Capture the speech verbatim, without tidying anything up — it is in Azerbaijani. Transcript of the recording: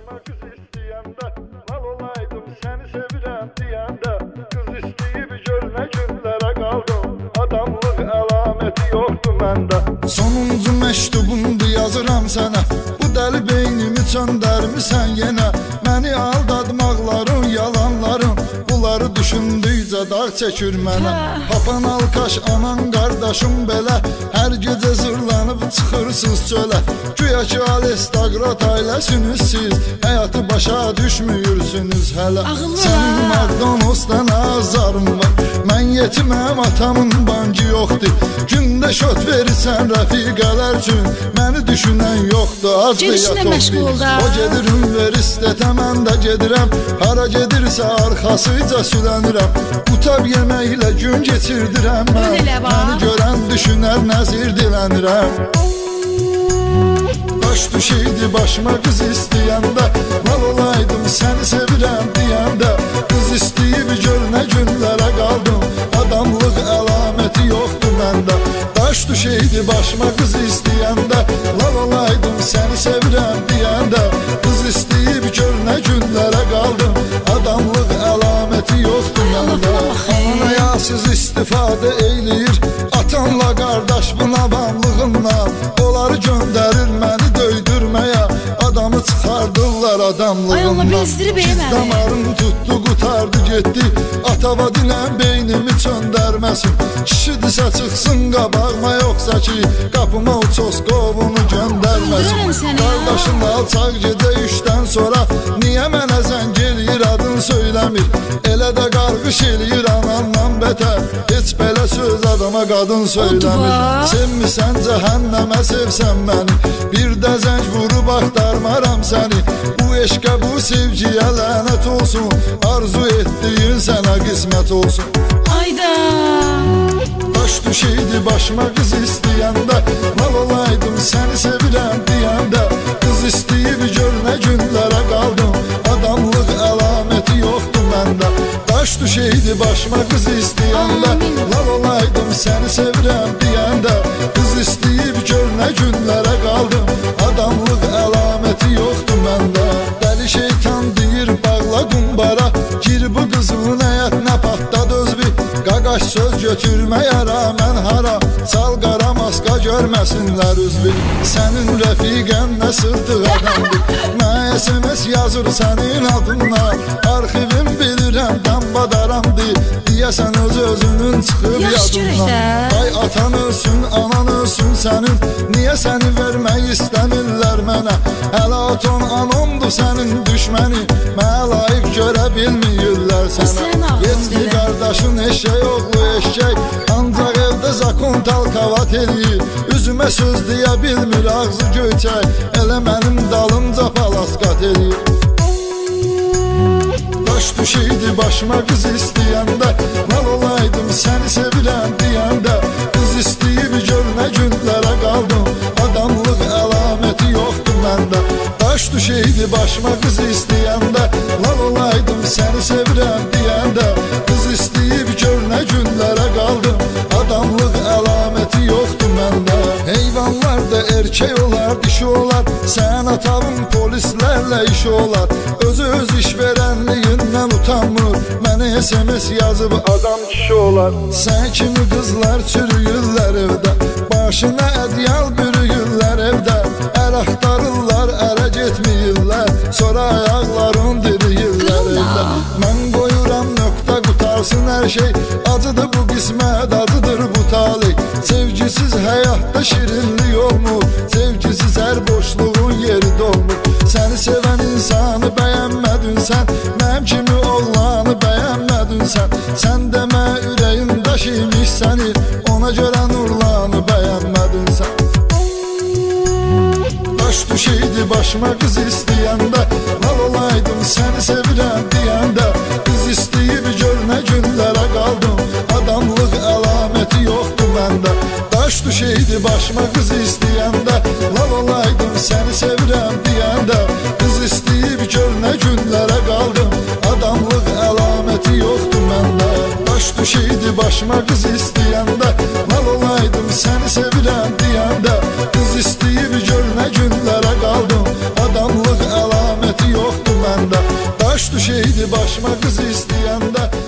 başıma kız istəyəndə, lal olaydım səni sevirəm deyəndə, qız istəyib görünə günlərə qaldım, adamlıq əlaməti yoxdur məndə. Sonuncu məktubumdu yazıram sənə, bu dəli beynimi çöndərmisən yenə, məni aldatmaqların, yalanların, bunları düşündükcə dağ çəkir mənə. Papan alkaş, anan, qardaşım belə, hər gecə zırlanıb çıxırsınız çölə, güya ki alestaqrat ailəsiniz siz, həyatı başa düşmüyürsünüz hələ. Sənin McDonald's'dan azarım var, mən yetiməm, atamın bankı yoxdur, gündə şot verirsən rəfiqələr üçün, məni düşünən yoxdur, az da yat ol bil. O gedir universitetə, mən də gedirəm, hara gedirsə arxasıca sülənirəm, qutab yeməklə gün geçirdirəm mən, məni görən düşünər nəzir dilənirəm. Baş düşeydi başıma qız istəyəndə, lal olaydım səni sevirəm deyəndə, qız istəyib görünə günlərə qaldım, adamlıq əlaməti yoxdur məndə. Baş düşeydi başıma qız istəyəndə, lal olaydım səni sevirəm deyəndə, qız istəyib görünə günlərə qaldım, adamlıq əlaməti yoxdur məndə. Ana yasız istifadə eyləyir, atanla qardaş buna vanlığından, onları göndərir məni döydürməyə, adamı çıxardırlar adamlığından. Giz damarım tutdu, qutardı getdi, atava dinən beynimi çöndərməsin, kişidirsə çıxsın qabağıma, yoxsa ki qapıma uços qovunu göndərməsin. Qardaşın alçaq gecə üçdən sonra, niyə mənə zəng eləyir adın söyləmir, elə də qarqış eləyir anandan betər, heç belə söz adama qadın söyləmir. Sevmisən cəhənnəmə sevsən məni, bir də zəng vurub axtarmaram səni, bu eşqə bu sevgiyə lənət olsun, arzu etdiyin sənə qismət olsun. Ayda baş düşeydi başıma qız istəyəndə, lal olaydım səni sevirəm deyəndə, qız istəyib görünə günlərə qaldım, adamlıq əlaməti yoxdur məndə. Baş düşeydi başıma qız istəyəndə, lal olaydım səni sevirəm deyəndə, qız istəyib görünə günlərə qaldım, adamlıq əlaməti yoxdur məndə. Dəli şeytan deyir bağla qumbara, gir bu qızın həyətinə patladı özbü, qaqaş söz götürməyə rəmən hara, sal qara maska görməsinlər üzbü. Sənin rəfiqən nə sırtıq adamdır, mənə S M S yazır sənin adınla, arxivim bilirəm dambadaramdır, deyəsən öz özünün çıxıb yadından. Ay atan ölsün, anan ölsün sənin, niyə səni vermək istəmirlər mənə, hələ aton anondur sənin düşməni, mənə layiq görə bilməyirlər sənə. Yetdi qardaşın eşək oğlu eşək, ancaq evdə zakon talkavat eləyir, üzümə söz deyə bilmir ağzı göyçək, elə mənim dalımca palasqat eləyir. Baş düşeydi başıma qız istəyəndə, lal olaydım səni sevirəm deyəndə, qız istəyib görünə günlərə qaldım, adamlıq əlaməti yoxdur məndə. Baş düşeydi başıma qız istəyəndə, lal olaydım səni sevirəm deyəndə, qız istəyib görünə günlərə qaldım, adamlıq əlaməti yoxdur məndə. Heyvanlar da erkək olar, dişi olar, sən atavın polislərlə işi olar, özü öz iş verənliyindən utanmır, mənə S M S yazıb adam kişi olar. Sən kimi qızlar çürüyürlər evdə, başına ədyal bürüyürlər evdə, ər axtarırlar, ərə getməyirlər, sonra ayaqların diriyirlər evdə. Mən qoyuram nöqtə, qutarsın hər şey, acıdır bu qismət, acıdır bu talih, sevgisiz həyatda şirinlik olmur, sevgisiz hər boşluğun yeri dolmur. Səni sevən insanı bəyənmədin sən, mənim kimi oğlanı bəyənmədin sən, sən demə ürəyin daş imiş səni, ona görə nurlanı bəyənmədin sən. Baş düşeydi başıma qız istəyəndə, lal olaydım səni sevirəm deyəndə, qız istəyib görünə günlərə qaldım, adamlıq əlaməti yoxdur məndə. Baş düşeydi başıma qız istəyəndə, lal olaydım səni sevirəm deyəndə, qız istəyib görünə günlərə qaldım, adamlıq əlaməti yoxdur məndə. Baş düşeydi başıma qız istəyəndə, lal olaydım səni sevirəm deyəndə, qız istəyib görünə günlərə qaldım, adamlıq əlaməti yoxdur. deyəndə, daş düşeydi başıma qız istəyəndə.